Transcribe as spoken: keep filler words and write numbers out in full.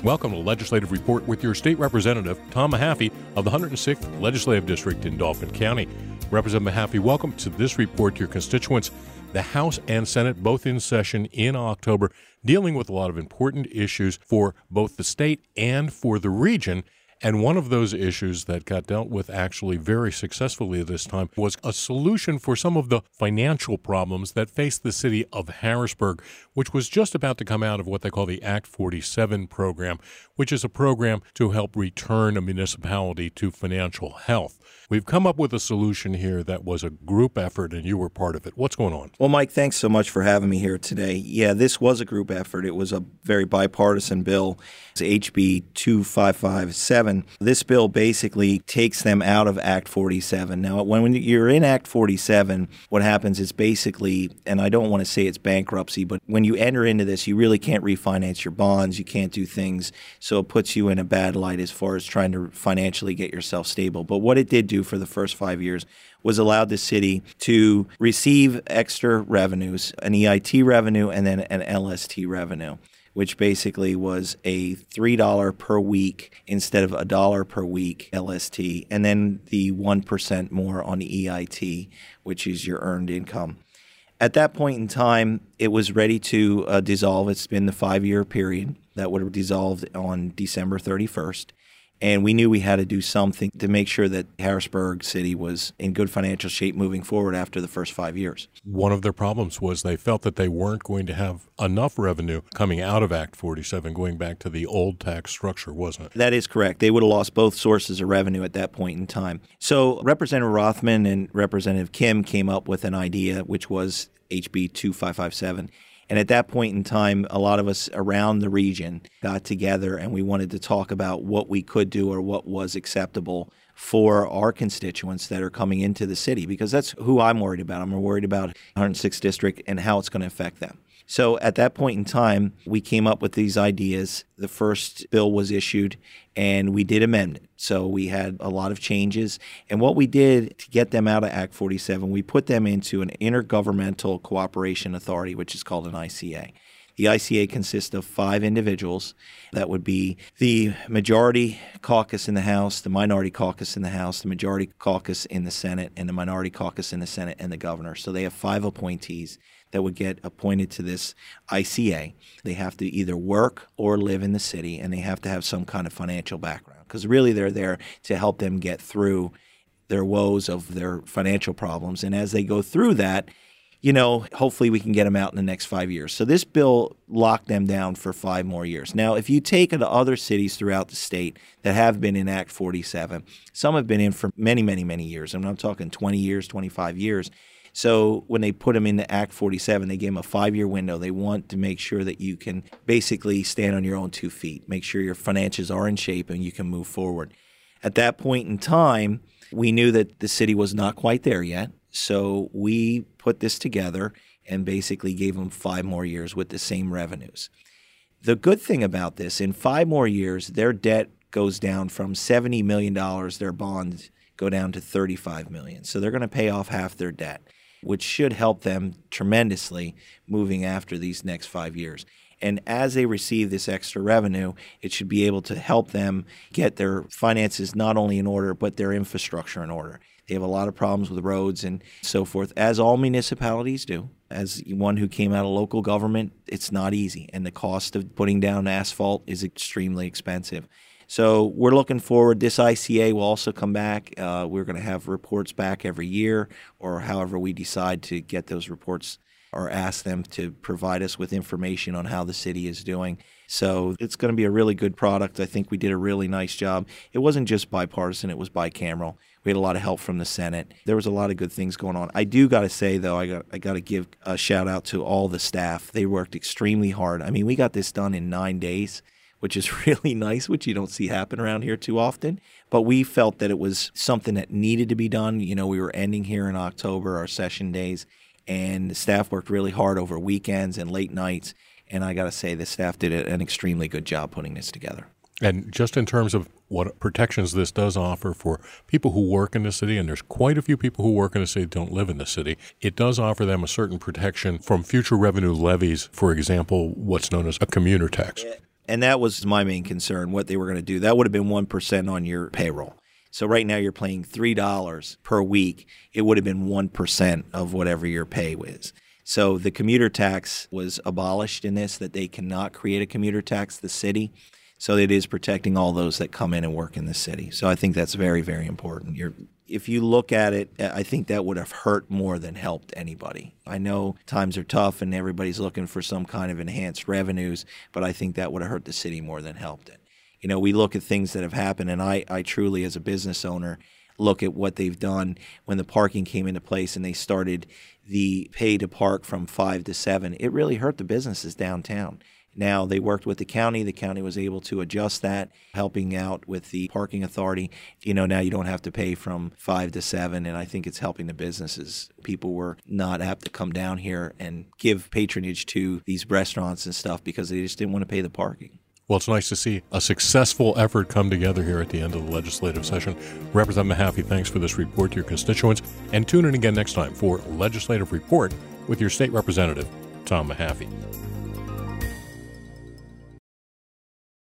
Welcome to Legislative Report with your state representative, Tom Mahaffey of the one hundred sixth Legislative District in Dauphin County. Representative Mahaffey, welcome to this report to your constituents. The House and Senate both in session in October, dealing with a lot of important issues for both the state and for the region. And one of those issues that got dealt with actually very successfully this time was a solution for some of the financial problems that faced the city of Harrisburg, which was just about to come out of what they call the Act forty-seven program, which is a program to help return a municipality to financial health. We've come up with a solution here that was a group effort, and you were part of it. What's going on? Well, Mike, thanks so much for having me here today. Yeah, this was a group effort. It was a very bipartisan bill. It's H B two five five seven. This bill basically takes them out of Act forty-seven. Now, when, when you're in Act forty-seven, what happens is basically, and I don't want to say it's bankruptcy, but when you enter into this, you really can't refinance your bonds. You can't do things. So it puts you in a bad light as far as trying to financially get yourself stable. But what it did do for the first five years was allowed the city to receive extra revenues, an E I T revenue and then an L S T revenue, which basically was a three dollars per week instead of a dollar per week L S T, and then the one percent more on the E I T, which is your earned income. At that point in time, it was ready to uh, dissolve. It's been the five-year period that would have dissolved on December thirty-first. And we knew we had to do something to make sure that Harrisburg City was in good financial shape moving forward after the first five years. One of their problems was they felt that they weren't going to have enough revenue coming out of Act forty-seven, going back to the old tax structure, wasn't it? That is correct. They would have lost both sources of revenue at that point in time. So Representative Rothman and Representative Kim came up with an idea, which was H B two five five seven. And at that point in time, a lot of us around the region got together and we wanted to talk about what we could do or what was acceptable for our constituents that are coming into the city, because that's who I'm worried about. I'm worried about one hundred sixth District and how it's going to affect them. So at that point in time, we came up with these ideas. The first bill was issued, and we did amend it. So we had a lot of changes. And what we did to get them out of Act forty-seven, we put them into an intergovernmental cooperation authority, which is called an I C A. The I C A consists of five individuals. That would be the majority caucus in the House, the minority caucus in the House, the majority caucus in the Senate, and the minority caucus in the Senate, and the governor. So they have five appointees that would get appointed to this I C A. They have to either work or live in the city, and they have to have some kind of financial background, because really they're there to help them get through their woes of their financial problems. And as they go through that, you know, hopefully we can get them out in the next five years. So this bill locked them down for five more years. Now, if you take it to other cities throughout the state that have been in Act forty-seven, some have been in for many, many, many years. I mean, I'm talking twenty years, twenty-five years. So when they put them into Act forty-seven, they gave them a five-year window. They want to make sure that you can basically stand on your own two feet, make sure your finances are in shape and you can move forward. At that point in time, we knew that the city was not quite there yet. So we put this together and basically gave them five more years with the same revenues. The good thing about this, in five more years, their debt goes down from seventy million dollars, their bonds go down to thirty-five million dollars. So they're going to pay off half their debt, which should help them tremendously moving after these next five years. And as they receive this extra revenue, it should be able to help them get their finances not only in order, but their infrastructure in order. They have a lot of problems with roads and so forth, as all municipalities do. As one who came out of local government, it's not easy, and the cost of putting down asphalt is extremely expensive. So we're looking forward. This I C A will also come back. Uh, we're going to have reports back every year, or however we decide to get those reports, or ask them to provide us with information on how the city is doing. So it's going to be a really good product. I think we did a really nice job. It wasn't just bipartisan, it was bicameral. We had a lot of help from the Senate. There was a lot of good things going on. I do got to say, though, I got I got to give a shout out to all the staff. They worked extremely hard. I mean, we got this done in nine days, which is really nice, which you don't see happen around here too often. But we felt that it was something that needed to be done. You know, we were ending here in October, our session days, and the staff worked really hard over weekends and late nights. And I got to say, the staff did an extremely good job putting this together. And just in terms of what protections this does offer for people who work in the city, and there's quite a few people who work in the city that don't live in the city, it does offer them a certain protection from future revenue levies, for example, what's known as a commuter tax. And that was my main concern, what they were going to do. That would have been one percent on your payroll. So right now you're paying three dollars per week. It would have been one percent of whatever your pay is. So the commuter tax was abolished in this, that they cannot create a commuter tax, the city. So it is protecting all those that come in and work in the city. So I think that's very, very important. You're, if you look at it, I think that would have hurt more than helped anybody. I know times are tough and everybody's looking for some kind of enhanced revenues, but I think that would have hurt the city more than helped it. You know, we look at things that have happened, and I, I truly, as a business owner, look at what they've done when the parking came into place and they started the pay to park from five to seven. It really hurt the businesses downtown. Now, they worked with the county. The county was able to adjust that, helping out with the parking authority. You know, now you don't have to pay from five to seven, and I think it's helping the businesses. People were not apt to come down here and give patronage to these restaurants and stuff because they just didn't want to pay the parking. Well, it's nice to see a successful effort come together here at the end of the legislative session. Representative Mahaffey, thanks for this report to your constituents. And tune in again next time for Legislative Report with your state representative, Tom Mahaffey.